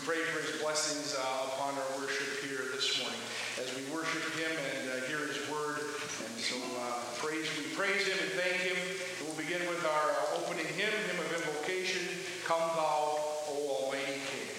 pray for his blessings upon our worship here this morning as we worship him and hear his word. And so we praise him and thank him. And we'll begin with our opening hymn of invocation, Come Thou, O Almighty King.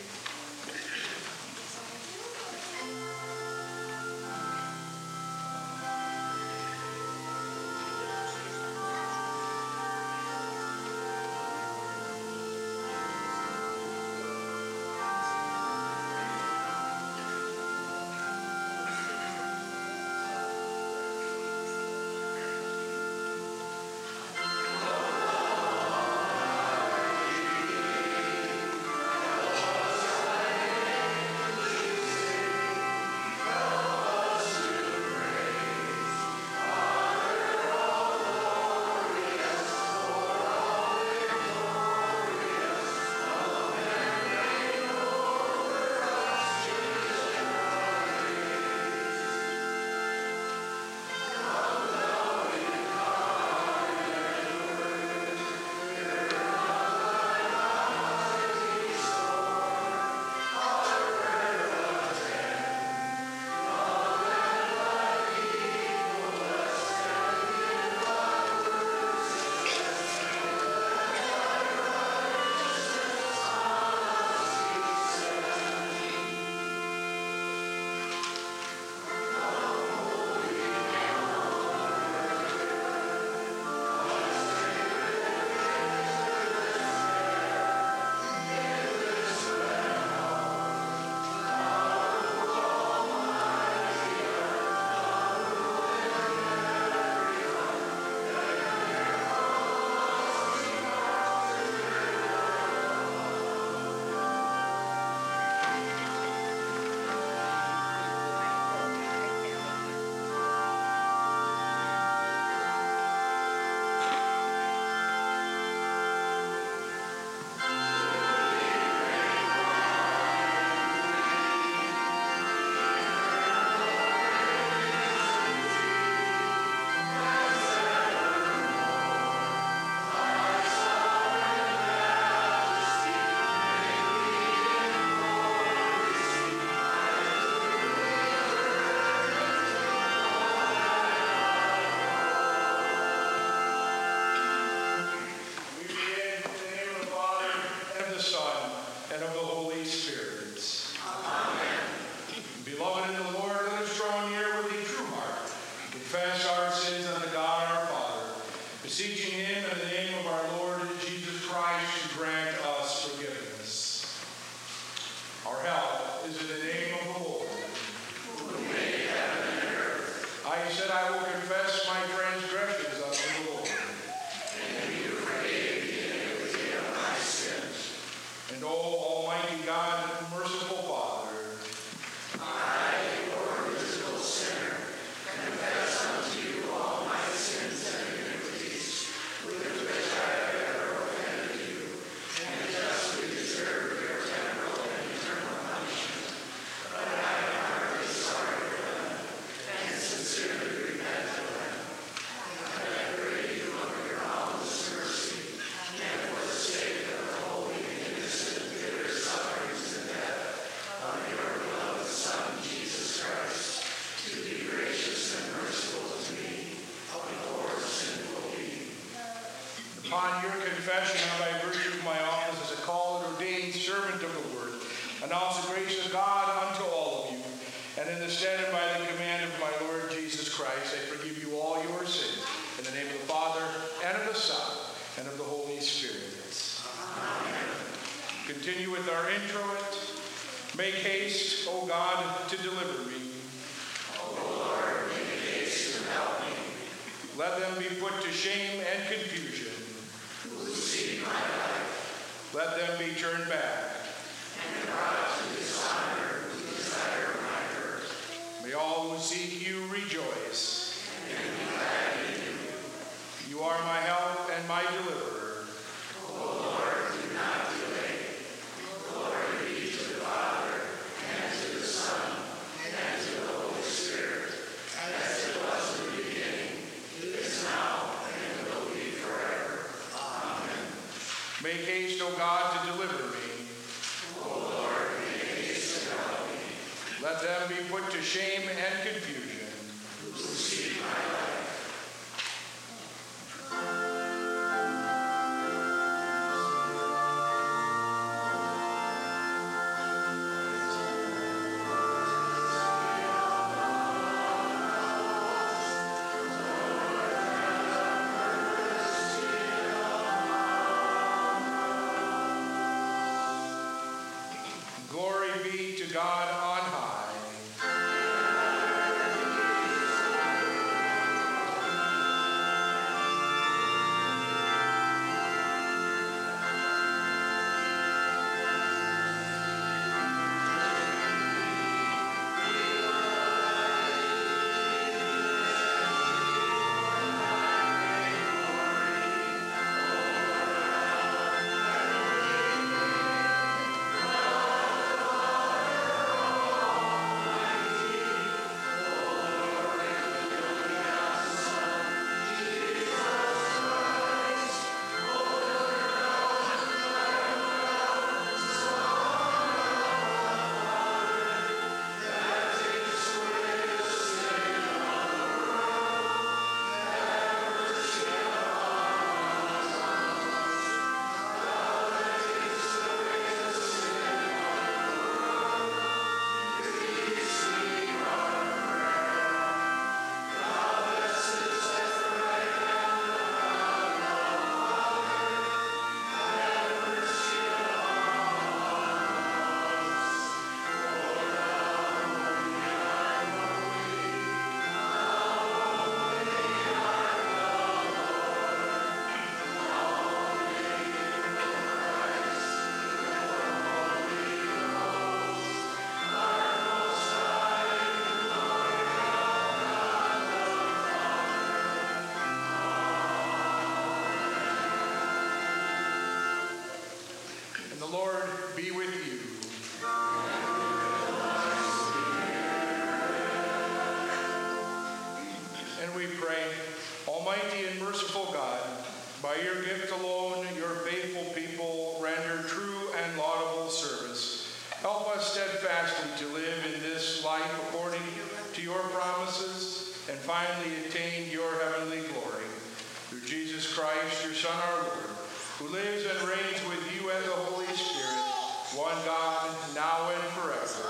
Upon your confession, and by virtue of my office as a called and ordained servant of the word, announce the grace of God unto all of you, and in the stead and by the command of my Lord Jesus Christ, I forgive you all your sins, in the name of the Father, and of the Son, and of the Holy Spirit. Amen. Continue with our introit. Make haste, O God, to deliver me. O Lord, make haste to help me. Let them be put to shame and confusion who seek my life. Let them be turned back and brought to dishonor who desire my hurt. May all who seek you rejoice and be glad in you. You are my help and my deliverer. O Lord, do not delay. Glory be to the Father, and to the Son, and to the Holy Spirit, as it was in the beginning, is now, and will be forever. Amen. Make haste, O God, to deliver me. O Lord, make be put to shame and confusion. Who seek my life. Glory be to God on high. And the Lord be with you. And we pray, Almighty and merciful God, by your gift alone, your faithful people render true and laudable service. Help us steadfastly to live in this life according to your promises and finally attain your heavenly glory. Through Jesus Christ, your Son, our Lord, who lives and reigns with you and the Holy Spirit, one God, now and forever.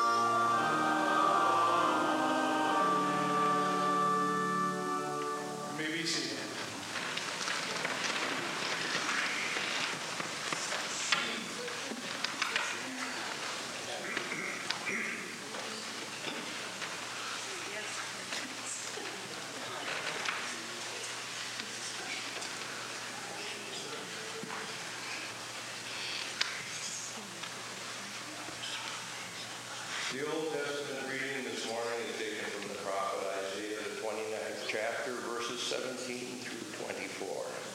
You may be seated. The Old Testament reading this morning is taken from the prophet Isaiah, the 29th chapter, verses 17 through 24.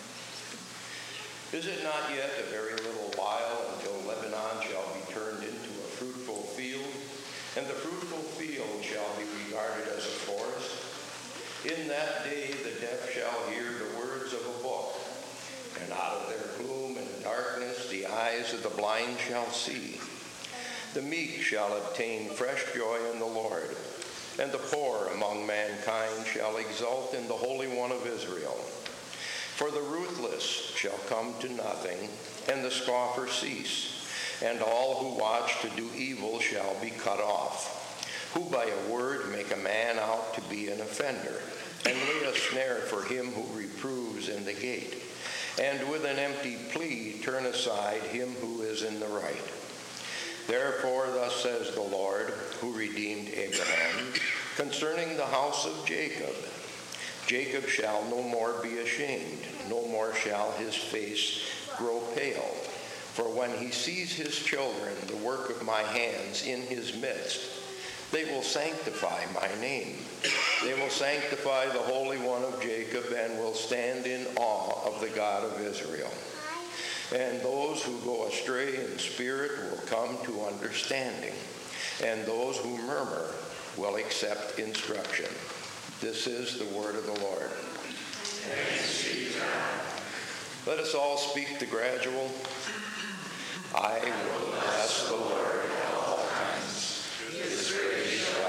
Is it not yet a very little while until Lebanon shall be turned into a fruitful field, and the fruitful field shall be regarded as a forest? In that day the deaf shall hear the words of a book, and out of their gloom and darkness the eyes of the blind shall see. The meek shall obtain fresh joy in the Lord, and the poor among mankind shall exult in the Holy One of Israel. For the ruthless shall come to nothing, and the scoffer cease, and all who watch to do evil shall be cut off, who by a word make a man out to be an offender, and lay a snare for him who reproves in the gate, and with an empty plea turn aside him who is in the right. Therefore, thus says the Lord, who redeemed Abraham, concerning the house of Jacob, Jacob shall no more be ashamed, no more shall his face grow pale. For when he sees his children, the work of my hands in his midst, they will sanctify my name. They will sanctify the Holy One of Jacob and will stand in awe of the God of Israel. And those who go astray in spirit will come to understanding, and those who murmur will accept instruction. This is the word of the Lord. Thanks be to God. Let us all speak the gradual. I will bless the Lord at all times. His praise shall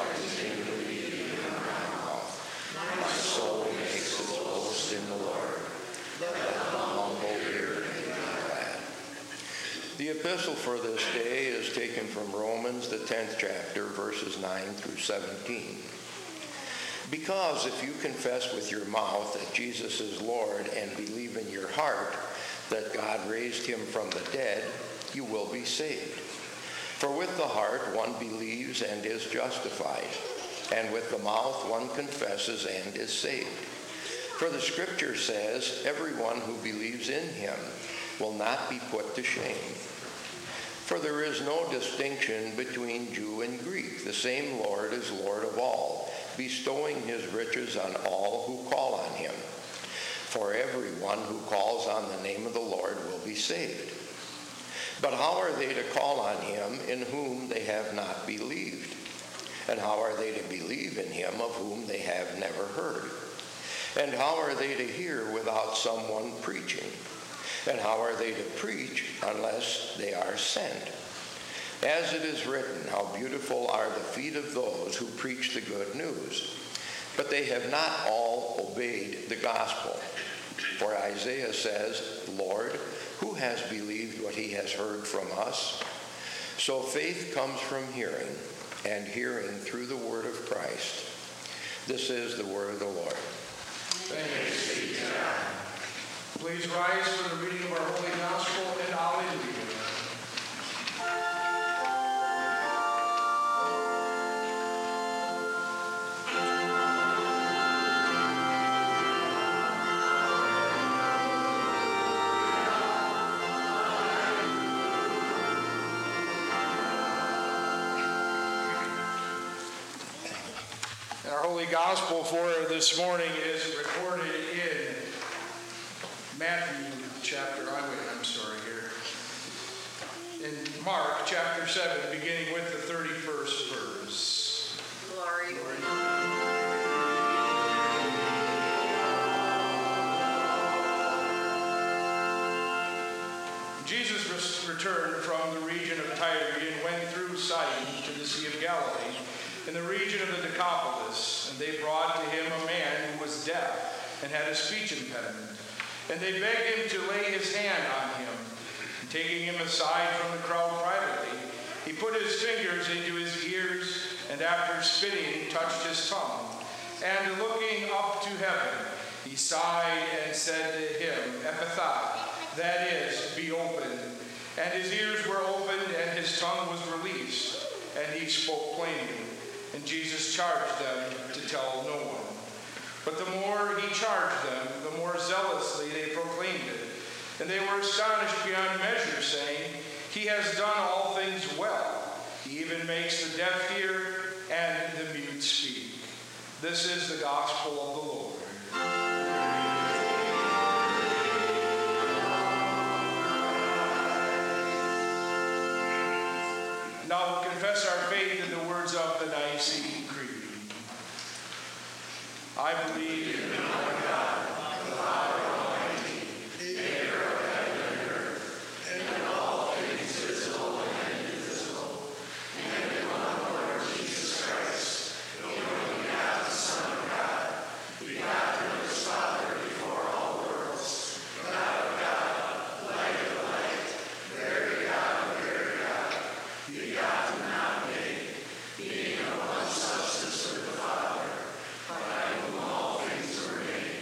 epistle for this day is taken from Romans, the 10th chapter, verses 9 through 17. Because if you confess with your mouth that Jesus is Lord and believe in your heart that God raised him from the dead, you will be saved. For with the heart one believes and is justified, and with the mouth one confesses and is saved. For the scripture says, everyone who believes in him will not be put to shame. For there is no distinction between Jew and Greek. The same Lord is Lord of all, bestowing his riches on all who call on him. For everyone who calls on the name of the Lord will be saved. But how are they to call on him in whom they have not believed? And how are they to believe in him of whom they have never heard? And how are they to hear without someone preaching? And how are they to preach unless they are sent? As it is written, how beautiful are the feet of those who preach the good news. But they have not all obeyed the gospel. For Isaiah says, Lord, who has believed what he has heard from us? So faith comes from hearing, and hearing through the word of Christ. This is the word of the Lord. Thanks be to God. Please rise for the reading of our Holy Gospel and Alleluia. And our Holy Gospel for this morning is recorded in Matthew in Mark chapter 7, beginning with the 31st verse. Glory. Jesus returned from the region of Tyre and went through Sidon to the Sea of Galilee, in the region of the Decapolis. And they brought to him a man who was deaf and had a speech impediment. And they begged him to lay his hand on him. And taking him aside from the crowd privately, he put his fingers into his ears, and after spitting, touched his tongue. And looking up to heaven, he sighed and said to him, Ephphatha, that is, be opened. And his ears were opened, and his tongue was released, and he spoke plainly. And Jesus charged them to tell no one. But the more he charged them, the more zealously they proclaimed it. And they were astonished beyond measure, saying, He has done all things well. He even makes the deaf hear and the mute speak. This is the gospel of the Lord. Now we'll confess our faith in the words of the Nicene Creed. I believe in one God, the Father Almighty, maker of heaven and earth, and in all things visible and invisible, and in one Lord Jesus Christ, the only begotten Son of God, begotten of his Father before all worlds, God of God, light of light, very God of very God, begotten, not made, being of one substance with the Father, by whom all things were made,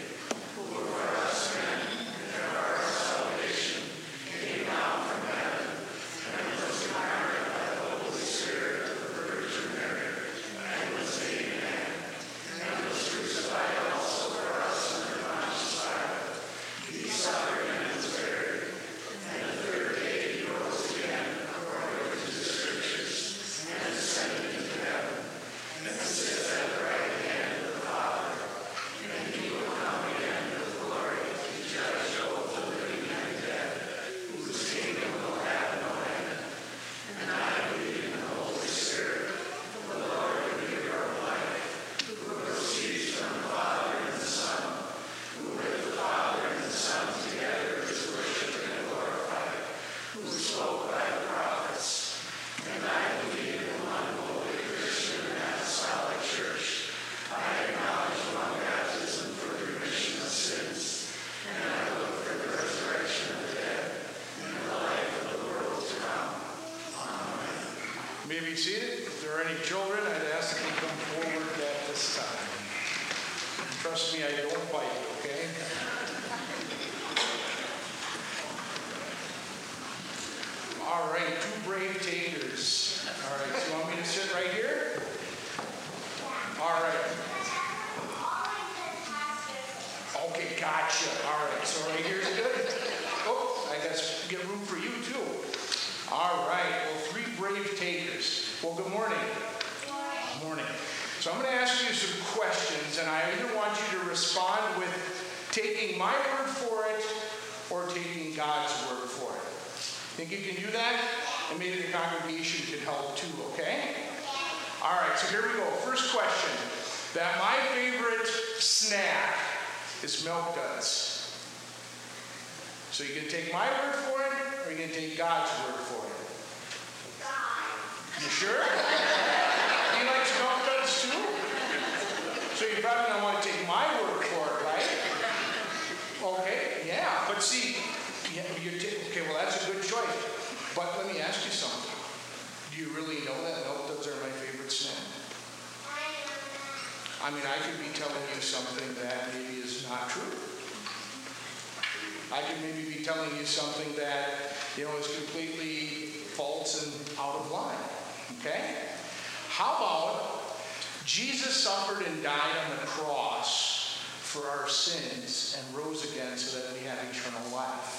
You may be seated. If there are any children, I'd ask that they come forward at this time. Trust me, I don't bite, okay? All right, two brave takers. All right, so you want me to sit right here? All right. Okay, gotcha. All right, so right here's good. Oh, I guess get room for you too. All right, well, three brave takers. Well, good morning. Good morning. So I'm going to ask you some questions, and I either want you to respond with taking my word for it or taking God's word for it. Think you can do that? And maybe the congregation can help too, okay? All right, so here we go. First question. That my favorite snack is Milk Duds. So you can take my word for it, or you can take God's word for it? You sure? He likes Milk Duds too? So you probably don't want to take my word for it, right? Okay, yeah, but see, okay, well that's a good choice. But let me ask you something. Do you really know that Milk Duds are my favorite snack? I mean, I could be telling you something that maybe is not true. I could maybe be telling you something that, is completely false and out of line. Okay? How about Jesus suffered and died on the cross for our sins and rose again so that we have eternal life?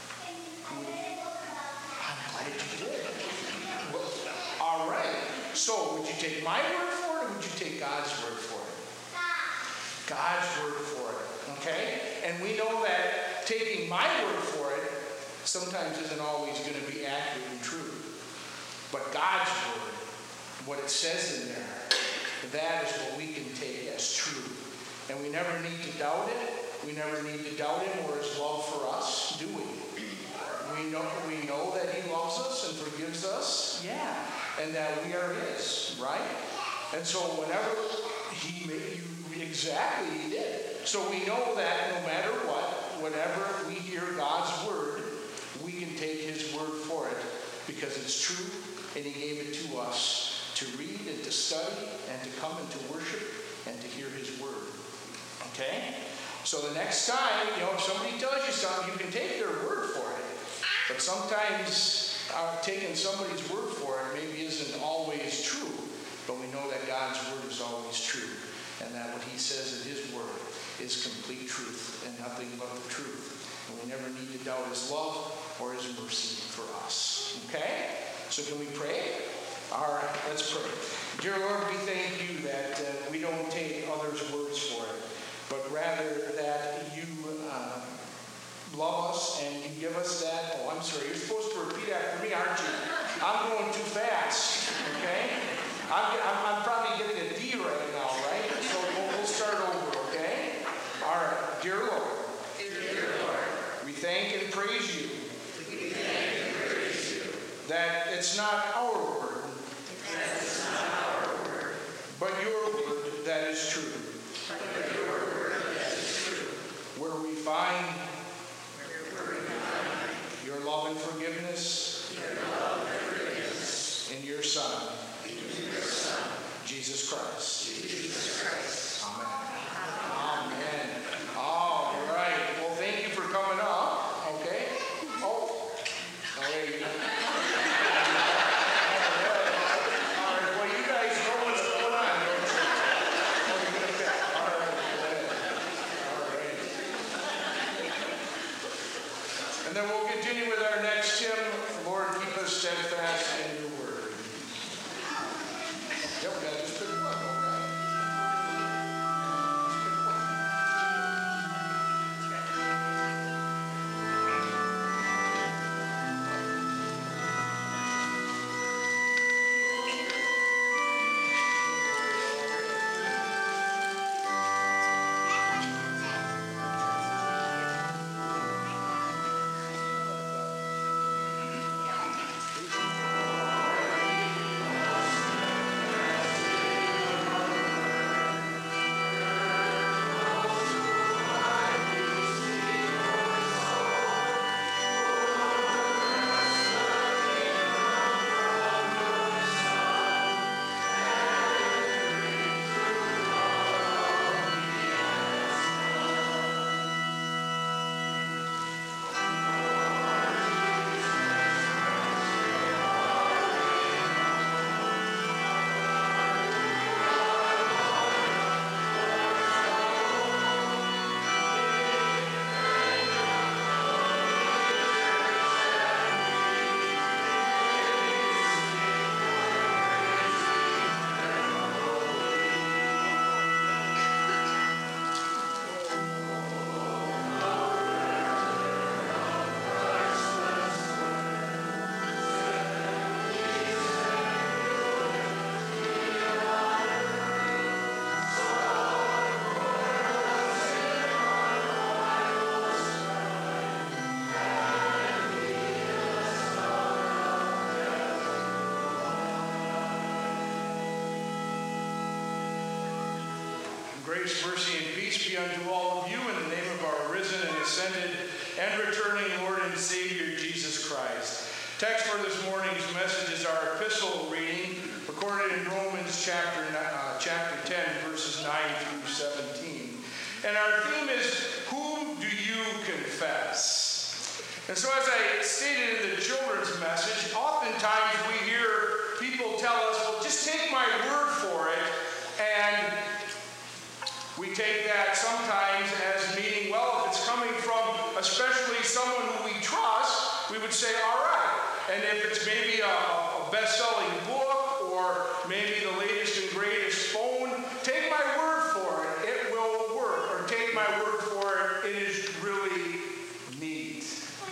I'm glad you did. Well, all right. So, would you take my word for it, or would you take God's word for it? God's word for it. Okay? And we know that taking my word for it sometimes isn't always going to be accurate and true. But God's word, what it says in there, that is what we can take as true. And we never need to doubt it. We never need to doubt him or his love for us, do we? We know that he loves us and forgives us. Yeah. And that we are his, right? And so whenever he made you, exactly he did. So we know that no matter what, whenever we hear God's word, we can take his word for it because it's true and he gave it to us to read and to study and to come and to worship and to hear his word. Okay? So the next time, if somebody tells you something, you can take their word for it. But sometimes taking somebody's word for it maybe isn't always true. But we know that God's word is always true. And that what he says in his word is complete truth and nothing but the truth. And we never need to doubt his love or his mercy for us. Okay? So can we pray? All right, let's pray. Dear Lord, we thank you that we don't take others' words for it, but rather that you love us and you give us that. Oh, I'm sorry. You're supposed to repeat after me, aren't you? I'm going too fast. Okay? I'm probably getting a D right now, right? So we'll start over, okay? All right. Dear Lord, we thank and praise you that it's not our word, but your word that is true. Where we find your love and forgiveness in your Son, Jesus Christ. Amen. Amen. All right. Well, thank you for coming up. Okay. Oh. There you go. All right. Well, you guys know what's going on, don't you? Okay. All right. All right. And then we'll continue with our next hymn. Lord, keep us steadfast in your word. Yep, we got this big one, all right. Grace, mercy, and peace be unto all of you in the name of our risen and ascended and returning Lord and Savior, Jesus Christ. Text for this morning's message is our epistle reading, recorded in Romans chapter 10, verses 9 through 17. And our theme is, whom do you confess? And so as I stated in the children's message, oftentimes we hear people tell us, well, just take my word for it. And we take that sometimes as meaning, well, if it's coming from especially someone who we trust, we would say, all right. And if it's maybe a best-selling book or maybe the latest and greatest phone, take my word for it. It will work. Or take my word for it. It is really neat.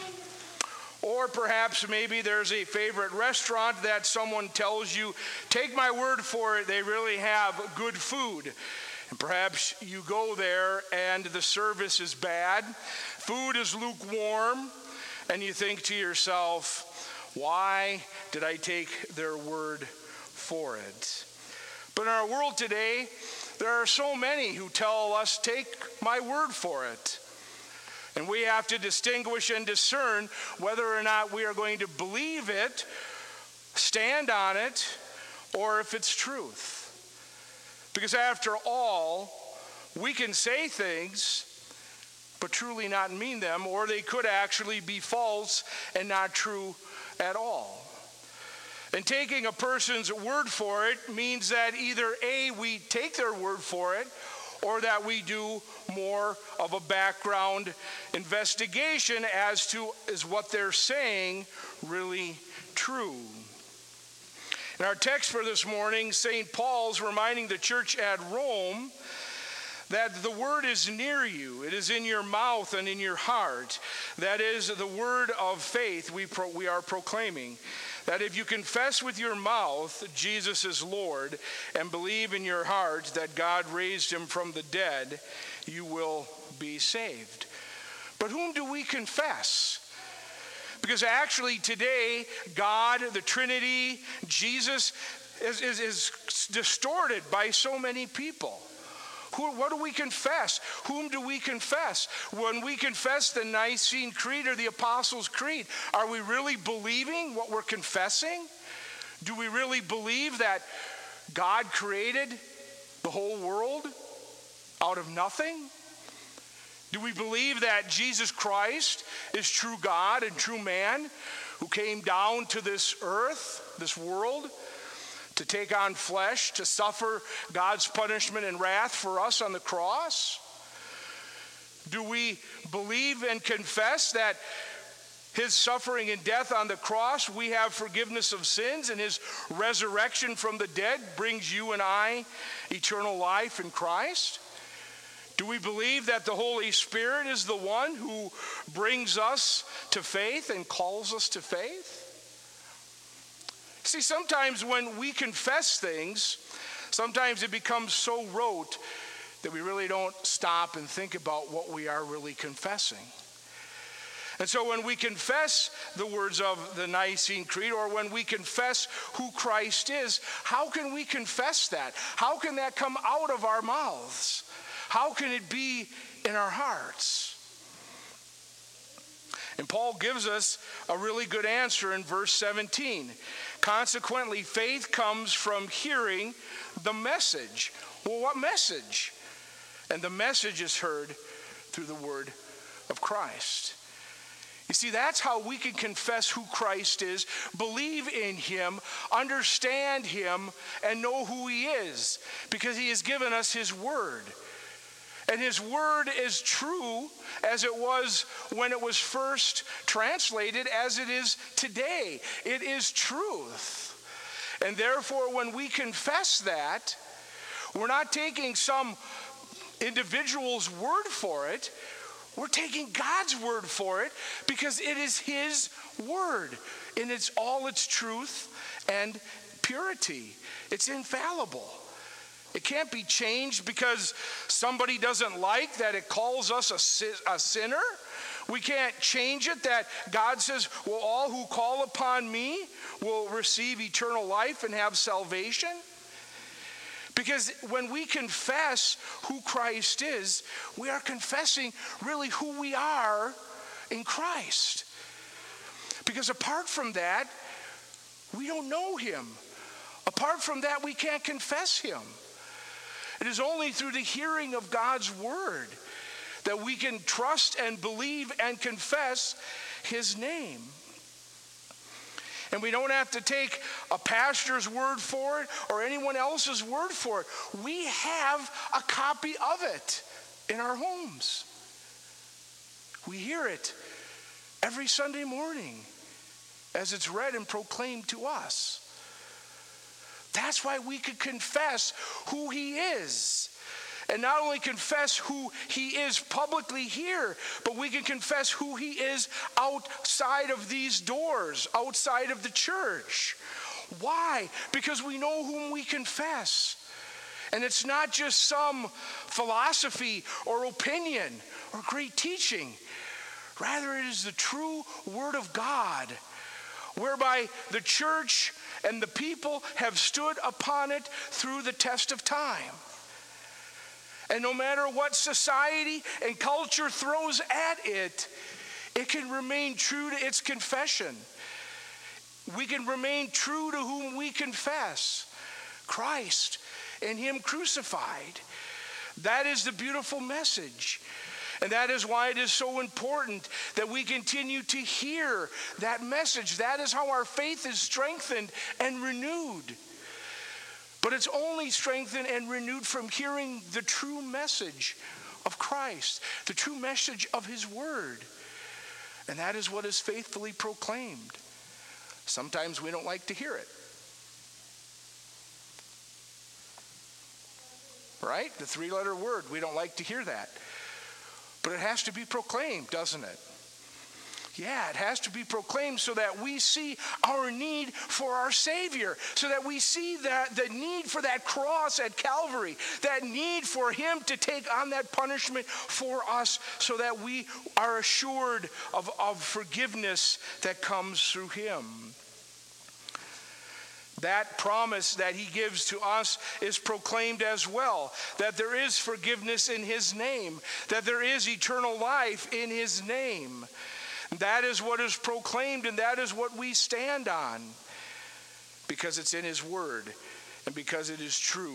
Or perhaps maybe there's a favorite restaurant that someone tells you, take my word for it, they really have good food. And perhaps you go there and the service is bad, food is lukewarm, and you think to yourself, why did I take their word for it? But in our world today, there are so many who tell us, take my word for it. And we have to distinguish and discern whether or not we are going to believe it, stand on it, or if it's truth. Because after all, we can say things, but truly not mean them, or they could actually be false and not true at all. And taking a person's word for it means that either A, we take their word for it, or that we do more of a background investigation as to is what they're saying really true. In our text for this morning, St. Paul's reminding the church at Rome that the word is near you. It is in your mouth and in your heart. That is the word of faith we are proclaiming. That if you confess with your mouth Jesus is Lord and believe in your heart that God raised him from the dead, you will be saved. But whom do we confess? Because actually today, God, the Trinity, Jesus is distorted by so many people. What do we confess? Whom do we confess? When we confess the Nicene Creed or the Apostles' Creed, are we really believing what we're confessing? Do we really believe that God created the whole world out of nothing? Do we believe that Jesus Christ is true God and true man who came down to this earth, this world, to take on flesh, to suffer God's punishment and wrath for us on the cross? Do we believe and confess that his suffering and death on the cross, we have forgiveness of sins, and his resurrection from the dead brings you and I eternal life in Christ? Do we believe that the Holy Spirit is the one who brings us to faith and calls us to faith? See, sometimes when we confess things, sometimes it becomes so rote that we really don't stop and think about what we are really confessing. And so when we confess the words of the Nicene Creed, or when we confess who Christ is, how can we confess that? How can that come out of our mouths? How can it be in our hearts? And Paul gives us a really good answer in verse 17. Consequently, faith comes from hearing the message. Well, what message? And the message is heard through the word of Christ. You see, that's how we can confess who Christ is, believe in him, understand him, and know who he is, because he has given us his word. And his word is true as it was when it was first translated, as it is today. It is truth. And therefore, when we confess that, we're not taking some individual's word for it. We're taking God's word for it, because it is his word in all its truth and purity. It's infallible. It can't be changed because somebody doesn't like that it calls us a sinner. We can't change it that God says, well, all who call upon me will receive eternal life and have salvation. Because when we confess who Christ is, we are confessing really who we are in Christ. Because apart from that, we don't know him. Apart from that, we can't confess him. It is only through the hearing of God's word that we can trust and believe and confess his name. And we don't have to take a pastor's word for it or anyone else's word for it. We have a copy of it in our homes. We hear it every Sunday morning as it's read and proclaimed to us. That's why we could confess who he is. And not only confess who he is publicly here, but we can confess who he is outside of these doors, outside of the church. Why? Because we know whom we confess. And it's not just some philosophy or opinion or great teaching. Rather, it is the true word of God, whereby the church and the people have stood upon it through the test of time. And no matter what society and culture throws at it, it can remain true to its confession. We can remain true to whom we confess, Christ and him crucified. That is the beautiful message. And that is why it is so important that we continue to hear that message. That is how our faith is strengthened and renewed. But it's only strengthened and renewed from hearing the true message of Christ, the true message of his word. And that is what is faithfully proclaimed. Sometimes we don't like to hear it. Right? The three-letter word, we don't like to hear that. But it has to be proclaimed, doesn't it? Yeah, it has to be proclaimed so that we see our need for our Savior, so that we see that the need for that cross at Calvary, that need for him to take on that punishment for us, so that we are assured of forgiveness that comes through him. That promise that he gives to us is proclaimed as well, that there is forgiveness in his name, that there is eternal life in his name. That is what is proclaimed, and that is what we stand on, because it's in his word and because it is true.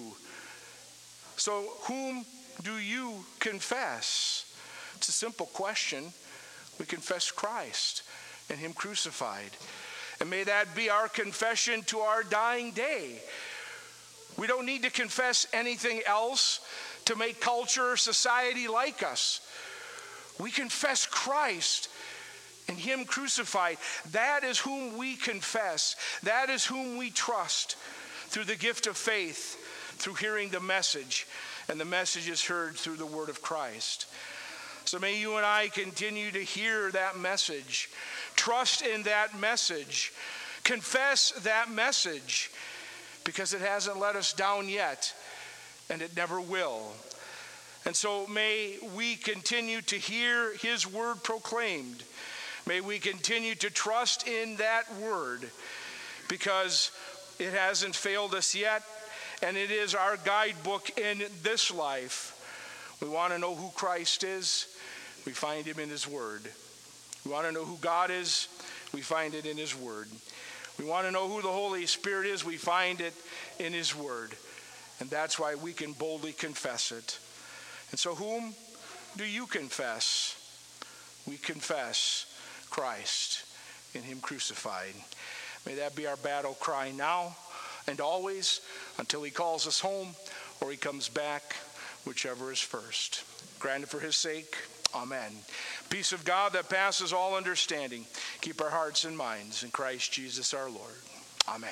So whom do you confess? It's a simple question. We confess Christ and him crucified. And may that be our confession to our dying day. We don't need to confess anything else to make culture or society like us. We confess Christ and him crucified. That is whom we confess. That is whom we trust through the gift of faith, through hearing the message. And the message is heard through the word of Christ. So may you and I continue to hear that message, trust in that message, confess that message, because it hasn't let us down yet, and it never will. And so may we continue to hear his word proclaimed. May we continue to trust in that word, because it hasn't failed us yet, and it is our guidebook in this life. We want to know who Christ is. We find him in his word. We want to know who God is. We find it in his word. We want to know who the Holy Spirit is. We find it in his word. And that's why we can boldly confess it. And so whom do you confess? We confess Christ and him crucified. May that be our battle cry now and always, until he calls us home or he comes back, whichever is first. Granted for his sake. Amen. Peace of God that passes all understanding. Keep our hearts and minds in Christ Jesus our Lord. Amen.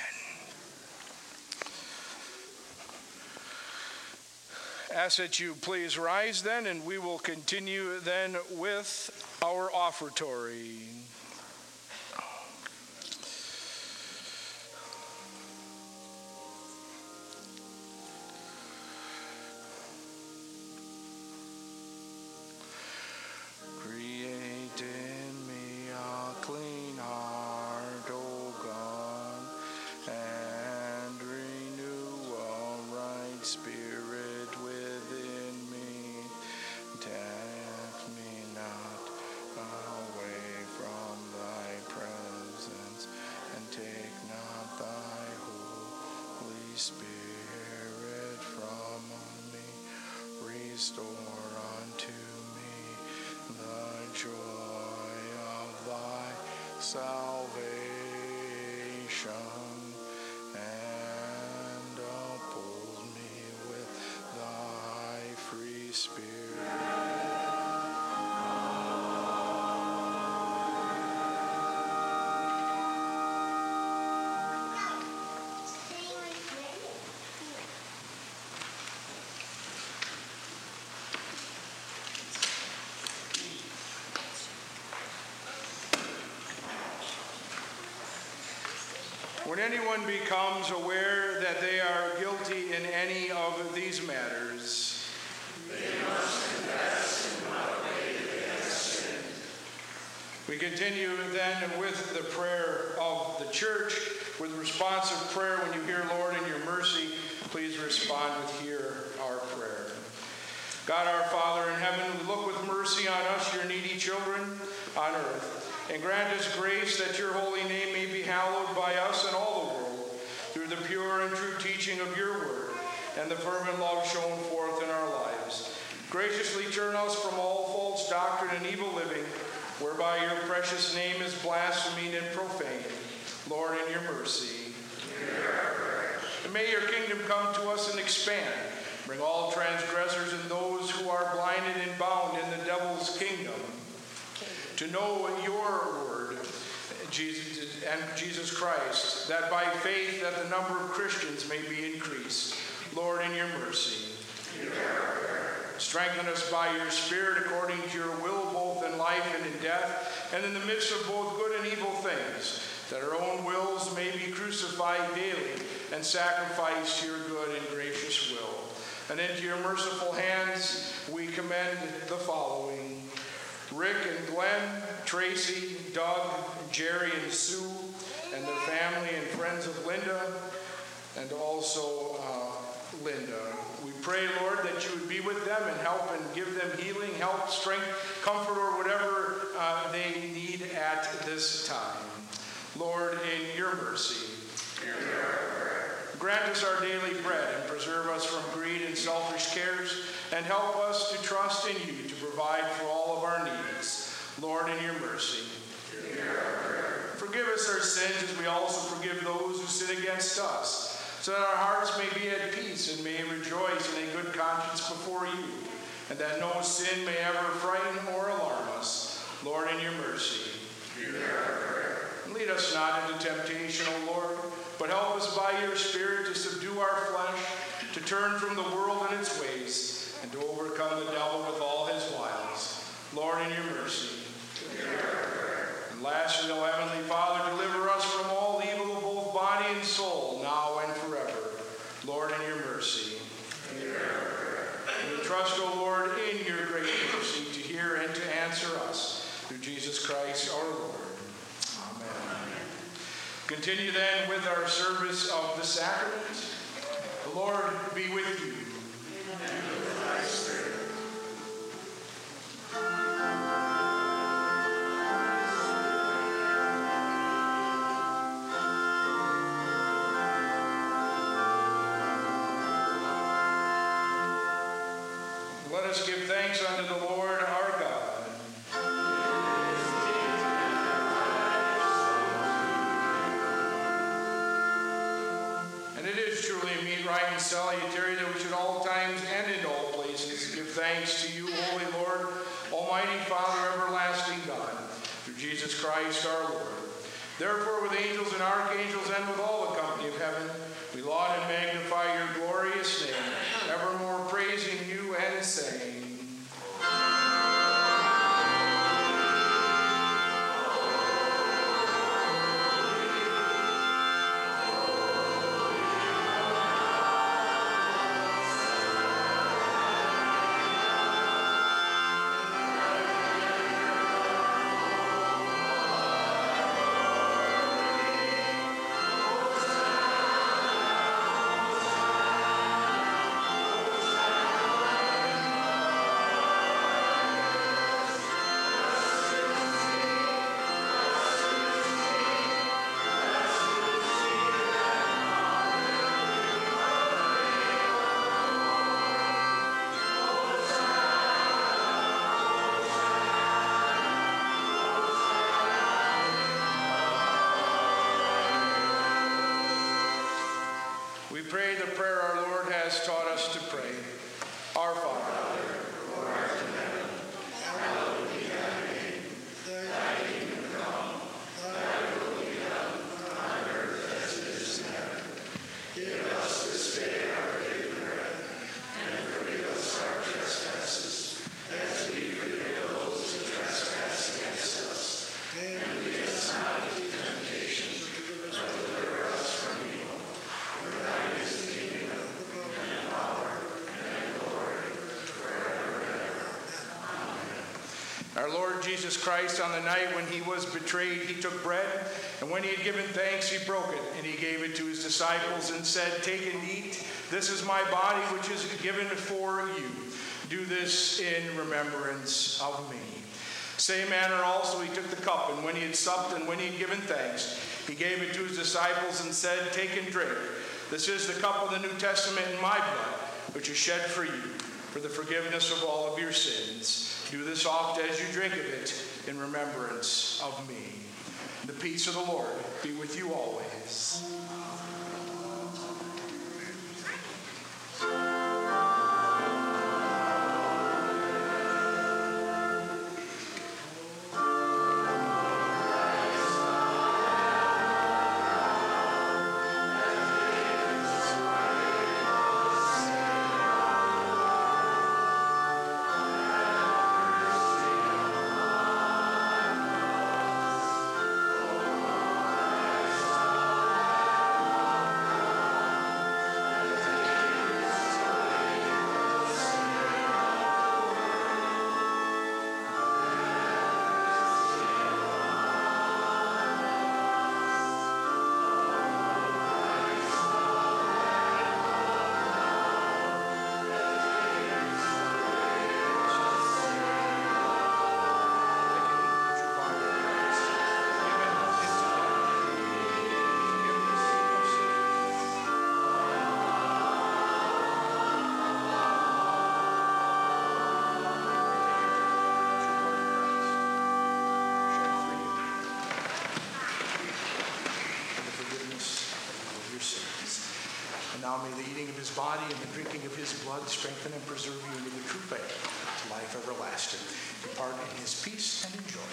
Ask that you please rise then, and we will continue then with our offertory. Spirit. Spirit from me, restore unto me the joy of thy salvation, and uphold me with thy free Spirit. When anyone becomes aware that they are guilty in any of these matters, they must confess in what way they have sinned. We continue then with the prayer of the church, with responsive prayer. When you hear, Lord, in your mercy, please respond with hear our prayer. God our Father in heaven, look with mercy on us, your needy children on earth. And grant us grace that your holy name may be hallowed by us and all the world through the pure and true teaching of your word and the fervent love shown forth in our lives. Graciously turn us from all false doctrine and evil living, whereby your precious name is blasphemed and profaned. Lord, in your mercy. And may your kingdom come to us and expand. Bring all transgressors and those who are blinded and bound in the devil's kingdom to know your word, Jesus Christ, that by faith that the number of Christians may be increased. Lord, in your mercy. Strengthen us by your Spirit according to your will, both in life and in death, and in the midst of both good and evil things, that our own wills may be crucified daily and sacrificed to your good and gracious will. And into your merciful hands we commend the following: Rick and Glenn, Tracy, Doug, Jerry and Sue, and their family and friends of Linda, and also Linda. We pray, Lord, that you would be with them and help and give them healing, help, strength, comfort, or whatever they need at this time. Lord, in your mercy. Grant us our daily bread and preserve us from greed and selfish cares, and help us to trust in you to provide for all of our needs. Lord, in your mercy. Forgive us our sins as we also forgive those who sin against us, so that our hearts may be at peace and may rejoice in a good conscience before you, and that no sin may ever frighten or alarm us. Lord, in your mercy. Lead us not into temptation, O Lord, but help us by your Spirit to subdue our flesh, to turn from the world and its ways, and to overcome the devil with all his wiles. Lord, in your mercy. And lastly, O Heavenly Father, deliver us from all evil of both body and soul, now and forever. Lord, in your mercy. And we trust, O Lord, in your great mercy to hear and to answer us through Jesus Christ our Lord. Continue then with our service of the sacrament. The Lord be with you. And with thy spirit. Let us give thanks unto the Lord our God. Truly meet, right, and salutary that we should all times and in all places give thanks to you, Holy Lord, Almighty Father, everlasting God, through Jesus Christ our Lord. Therefore, with angels and archangels and with all the company of heaven, we laud and magnify your glorious name, evermore praising you and saying, We pray the prayer our Lord has taught us to pray. Our Father, who art in heaven, hallowed be thy name. Thy kingdom come, thy will be done, on earth as it is in heaven. Give us this day our daily bread, and forgive us our trespasses, as we forgive those who trespass against us. And lead us not into temptation, but deliver us from evil. For thine is the kingdom, and the power, and the glory, forever and ever. Amen. our Lord Jesus Christ, on the night when he was betrayed, he took bread, and when he had given thanks, he broke it, and he gave it to his disciples and said, "Take and eat. This is my body, which is given for you. Do this in remembrance of me." Same manner also he took the cup, and when he had supped and when he had given thanks, he gave it to his disciples and said, "Take and drink. This is the cup of the New Testament in my blood, which is shed for you, for the forgiveness of all of your sins. Do this oft as you drink of it in remembrance of me." The peace of the Lord be with you always. Now may the eating of his body and the drinking of his blood strengthen and preserve you into the true faith, to life everlasting. Depart in his peace and enjoy.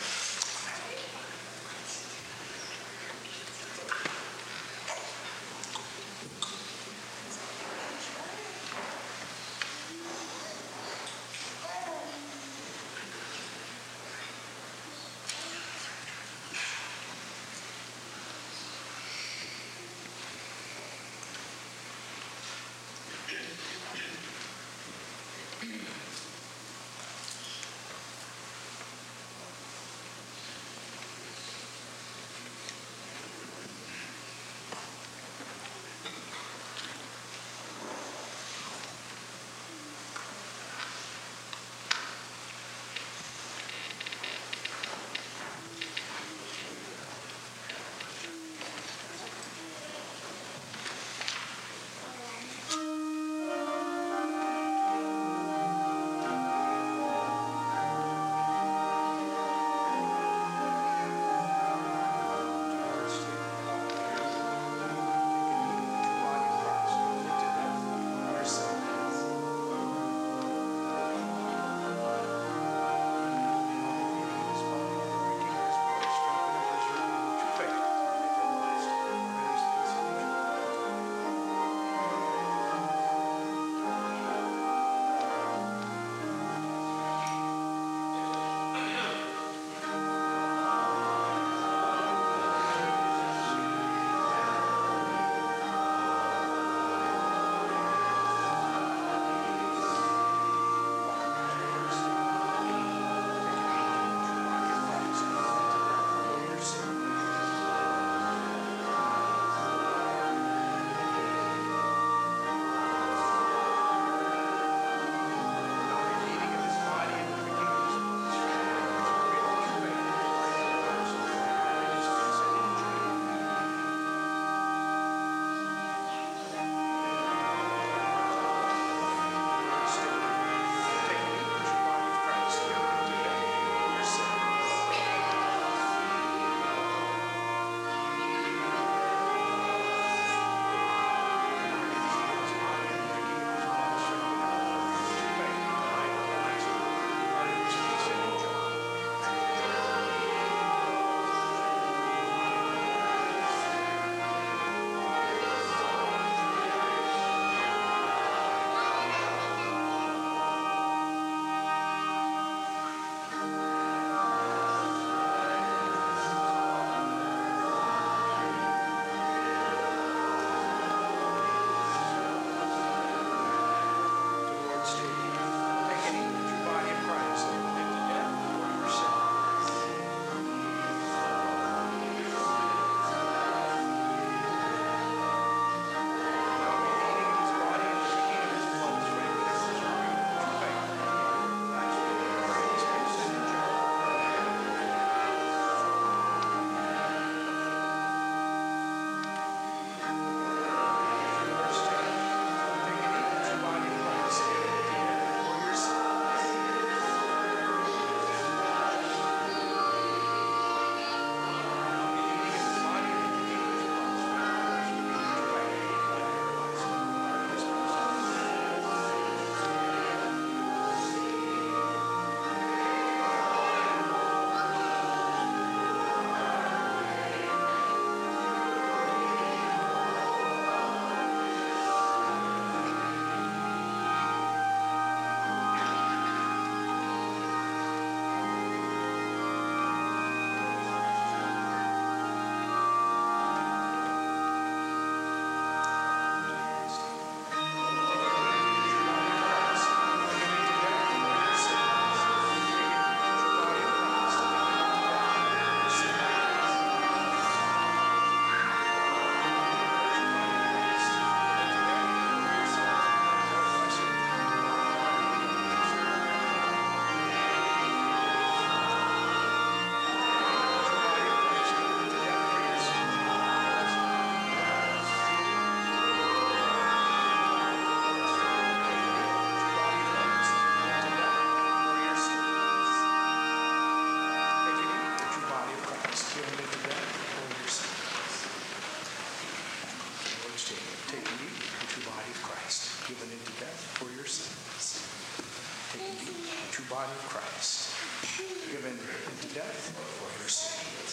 given into death for your sins. Take and eat the true body of Christ, given into death for your sins.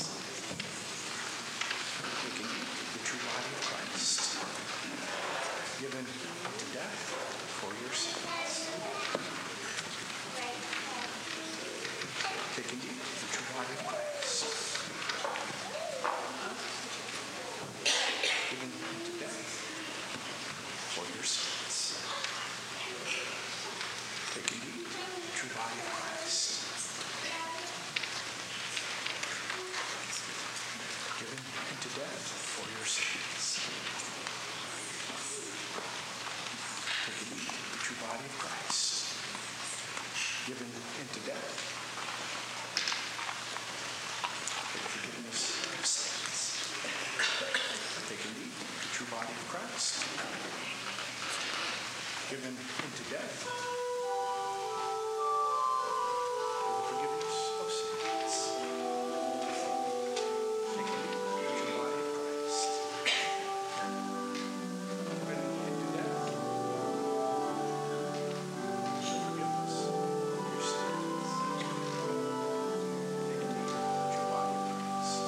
Take and eat the true body of Christ, given into death for your sins. Take and eat the true body of Christ, given into death for your sins. Take and eat the true body of Christ, given into death for your sins. Take and eat the true body of Christ, given into death for the forgiveness of sins. Take and eat the true body of Christ, given into death for the forgiveness of sins. Take and eat the true body of Christ, given into death for the forgiveness of your sins. Take and eat the true body of Christ.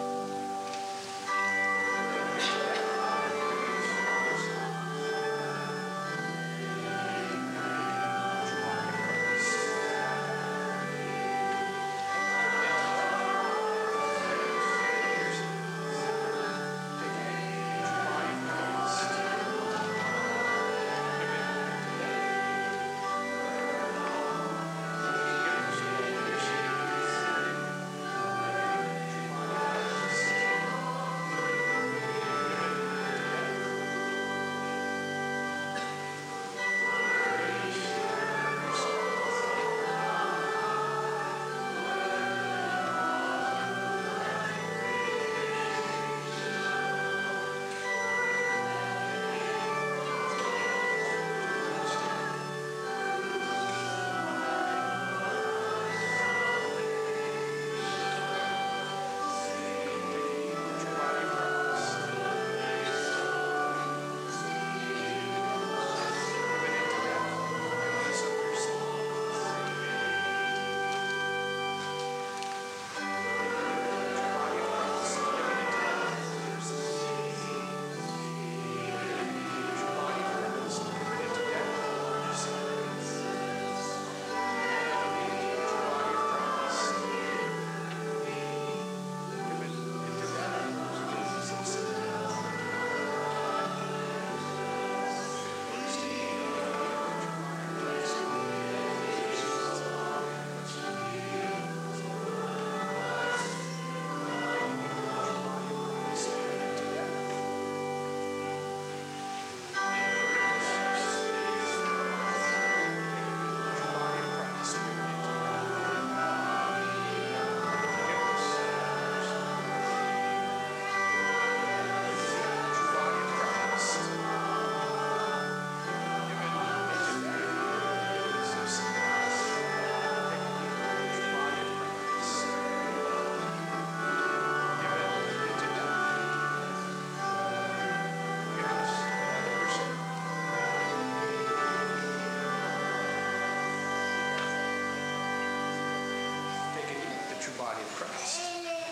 Body of Christ,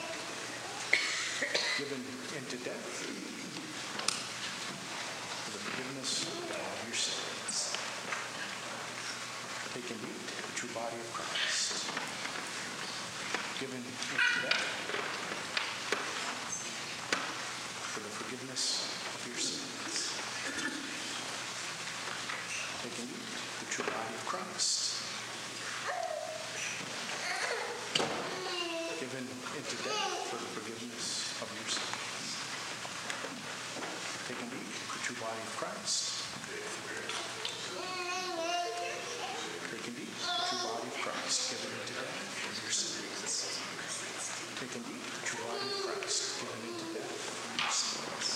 given into death for the forgiveness of all your sins. Take and eat the true body of Christ, given into death for the forgiveness of your sins. Take and eat the true body of Christ, given into death for the forgiveness of your sins. Take and eat the true body of Christ. Take and eat the true body of Christ, given into death for your sins. Take and eat the true body of Christ, given into death for your sins.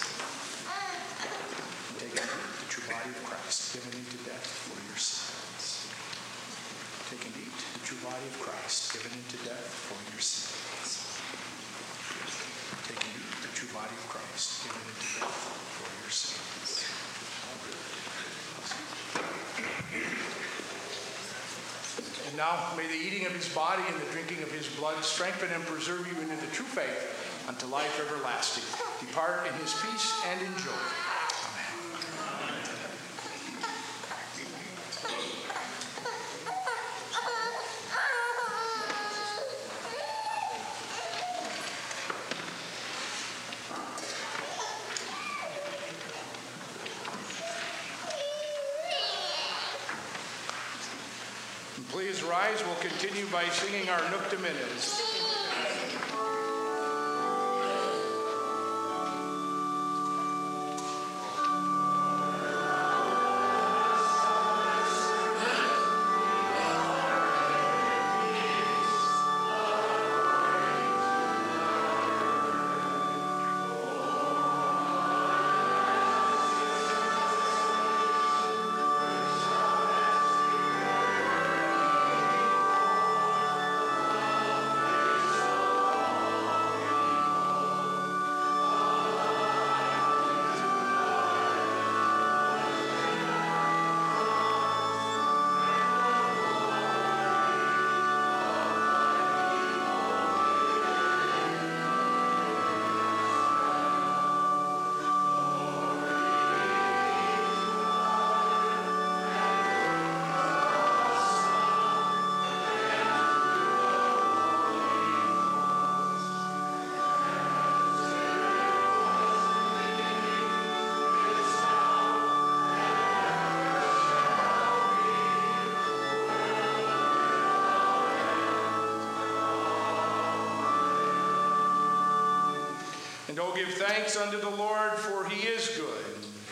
Take and eat the true body of Christ, given into death for your sins. Take and eat the true body of Christ, given into death for your sins. Take and eat the true body of Christ, given into death for your sins. And now may the eating of his body and the drinking of his blood strengthen and preserve you in the true faith unto life everlasting. Depart in his peace and in joy. Please rise. We'll continue by singing our Nunc Dimittis. And oh, give thanks unto the Lord, for he is good.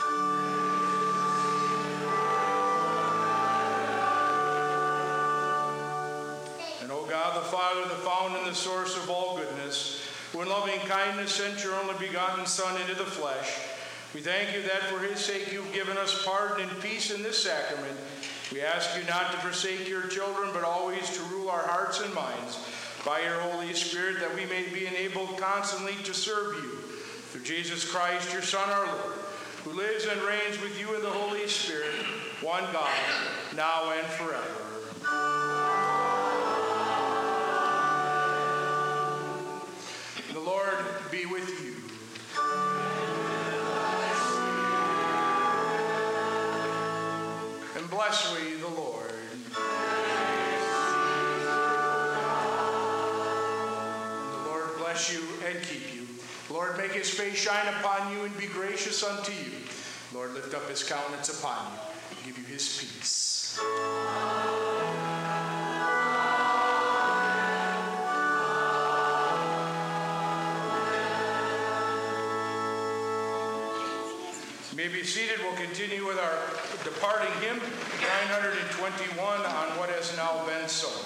And O God, the Father, the fount and the source of all goodness, who in loving kindness sent your only begotten Son into the flesh, we thank you that for his sake you've given us pardon and peace in this sacrament. We ask you not to forsake your children, but always to rule our hearts and minds by your Holy Spirit, that we may be enabled constantly to serve you. Through Jesus Christ, your Son, our Lord, who lives and reigns with you in the Holy Spirit, one God, now and forever. The Lord be with you. And bless we the Lord. Bless you and keep you. Lord, make his face shine upon you and be gracious unto you. Lord, lift up his countenance upon you and give you his peace. You may be seated. We'll continue with our departing hymn, 921, on what has now been sung.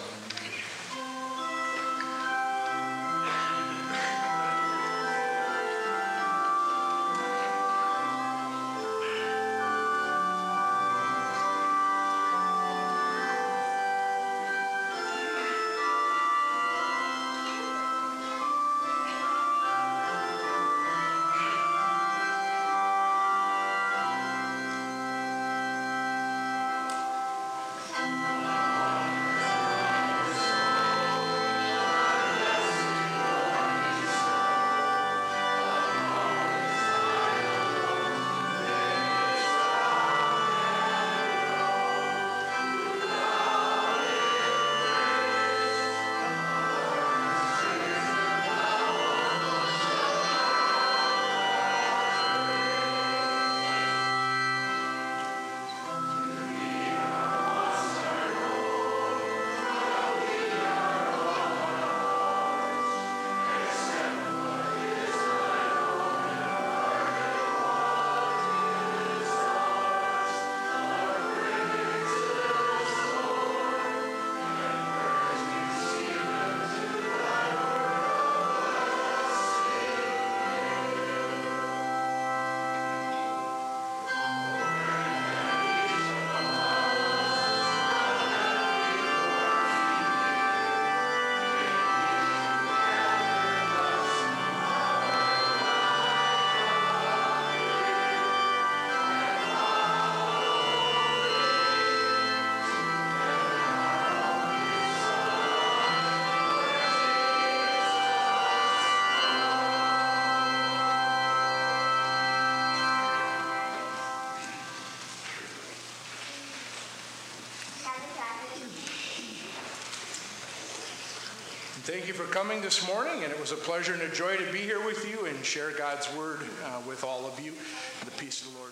Thank you for coming this morning, and it was a pleasure and a joy to be here with you and share God's word with all of you. The peace of the Lord.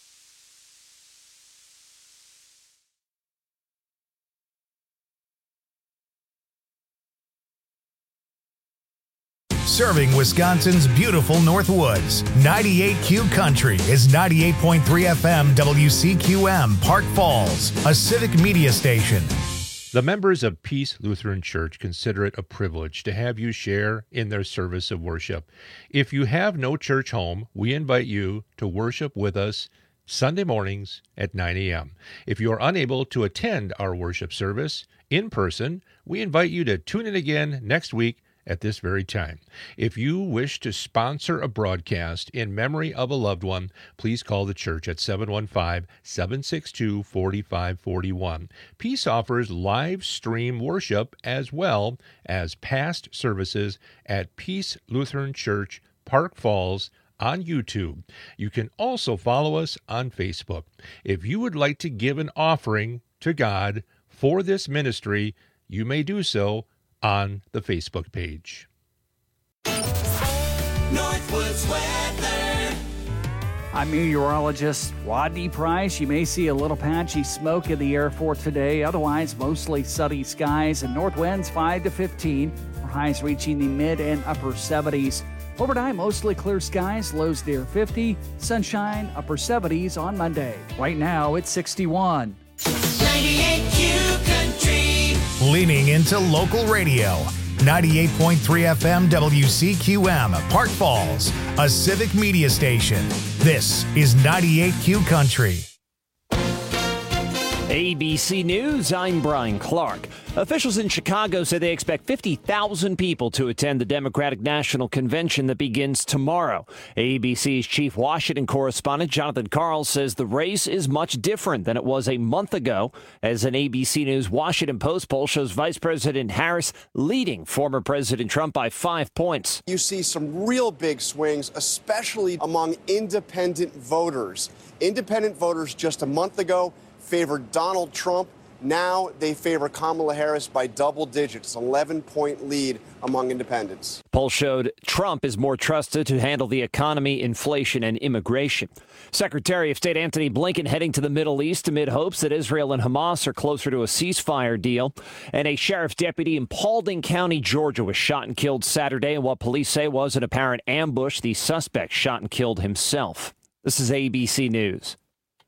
Serving Wisconsin's beautiful Northwoods, 98Q Country is 98.3 FM WCQM, Park Falls, a civic media station. The members of Peace Lutheran Church consider it a privilege to have you share in their service of worship. If you have no church home, we invite you to worship with us Sunday mornings at 9 a.m. If you are unable to attend our worship service in person, we invite you to tune in again next week at this very time. If you wish to sponsor a broadcast in memory of a loved one, please call the church at 715-762-4541. Peace offers live stream worship as well as past services at Peace Lutheran Church, Park Falls, on YouTube. You can also follow us on Facebook. If you would like to give an offering to God for this ministry, you may do so on the Facebook page. Northwoods weather. I'm meteorologist Rodney Price. You may see a little patchy smoke in the air for today. Otherwise, mostly sunny skies and north winds 5 to 15. For highs reaching the mid and upper 70s. Overnight, mostly clear skies, lows near 50. Sunshine, upper 70s on Monday. Right now, it's 61. 98Q Country. Leaning into local radio, 98.3 FM WCQM, Park Falls, a civic media station. This is 98Q Country. ABC News, I'm Brian Clark. Officials in Chicago say they expect 50,000 people to attend the Democratic National Convention that begins tomorrow. ABC's chief Washington correspondent Jonathan Karl says the race is much different than it was a month ago, as an ABC News Washington Post poll shows Vice President Harris leading former President Trump by 5 points. You see some real big swings, especially among independent voters. Independent voters just a month ago favored Donald Trump. Now they favor Kamala Harris by double digits, 11-point lead among independents. Polls showed Trump is more trusted to handle the economy, inflation, and immigration. Secretary of State Antony Blinken heading to the Middle East amid hopes that Israel and Hamas are closer to a ceasefire deal. And a sheriff's deputy in Paulding County, Georgia, was shot and killed Saturday in what police say was an apparent ambush. The suspect shot and killed himself. This is ABC News.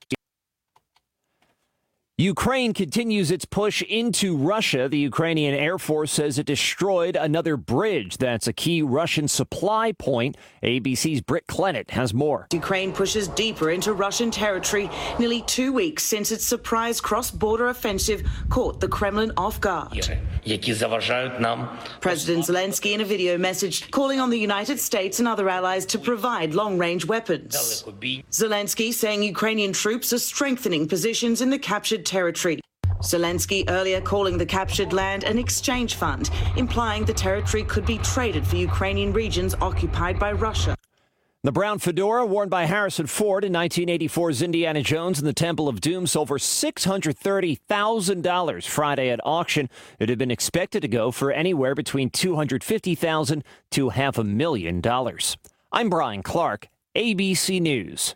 Ukraine continues its push into Russia. The Ukrainian Air Force says it destroyed another bridge that's a key Russian supply point. ABC's Britt Clennett has more. Ukraine pushes deeper into Russian territory nearly 2 weeks since its surprise cross-border offensive caught the Kremlin off guard. President Zelensky in a video message calling on the United States and other allies to provide long-range weapons. Zelensky saying Ukrainian troops are strengthening positions in the captured territory. Zelensky earlier calling the captured land an exchange fund, implying the territory could be traded for Ukrainian regions occupied by Russia. The brown fedora worn by Harrison Ford in 1984's Indiana Jones and the Temple of Doom sold for $630,000 Friday at auction. It had been expected to go for anywhere between $250,000 to $500,000. I'm Brian Clark, ABC News.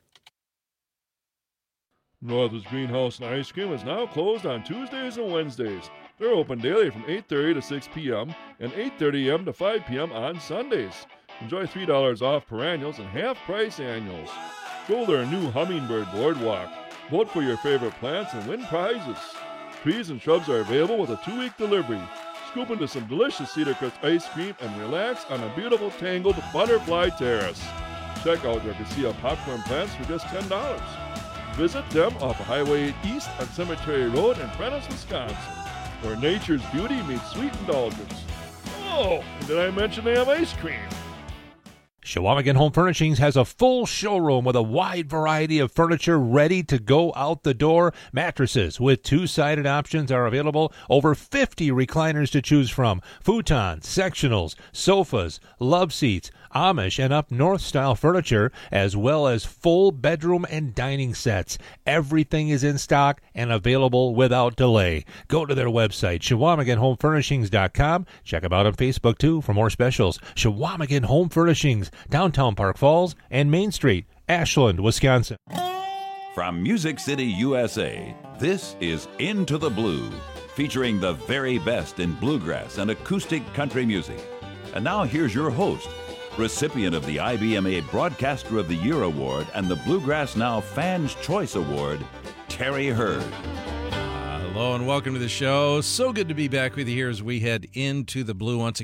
Northwoods Greenhouse and Ice Cream is now closed on Tuesdays and Wednesdays. They're open daily from 8:30 to 6 p.m. and 8:30 a.m. to 5 p.m. on Sundays. Enjoy $3 off perennials and half-price annuals. Go to their new Hummingbird Boardwalk. Vote for your favorite plants and win prizes. Trees and shrubs are available with a 2-week delivery. Scoop into some delicious Cedar Crest ice cream and relax on a beautiful tangled butterfly terrace. Check out their Cassia popcorn plants for just $10. Visit them off of Highway 8 East on Cemetery Road in Prentice, Wisconsin, where nature's beauty meets sweet indulgence. Oh, and did I mention they have ice cream? Shawamigan Home Furnishings has a full showroom with a wide variety of furniture ready to go out the door. Mattresses with 2-sided options are available. Over 50 recliners to choose from. Futons, sectionals, sofas, love seats, Amish and up north style furniture, as well as full bedroom and dining sets. Everything is in stock and available without delay. Go to their website, ShawamiganHomeFurnishings.com. Check them out on Facebook, too, for more specials. Shawamigan Home Furnishings, downtown Park Falls and Main Street, Ashland, Wisconsin. From Music City, USA, this is Into the Blue, featuring the very best in bluegrass and acoustic country music. And now here's your host, recipient of the IBMA Broadcaster of the Year Award and the Bluegrass Now Fans' Choice Award, Terry Hurd. Hello and welcome to the show. So good to be back with you here as we head into the blue once again.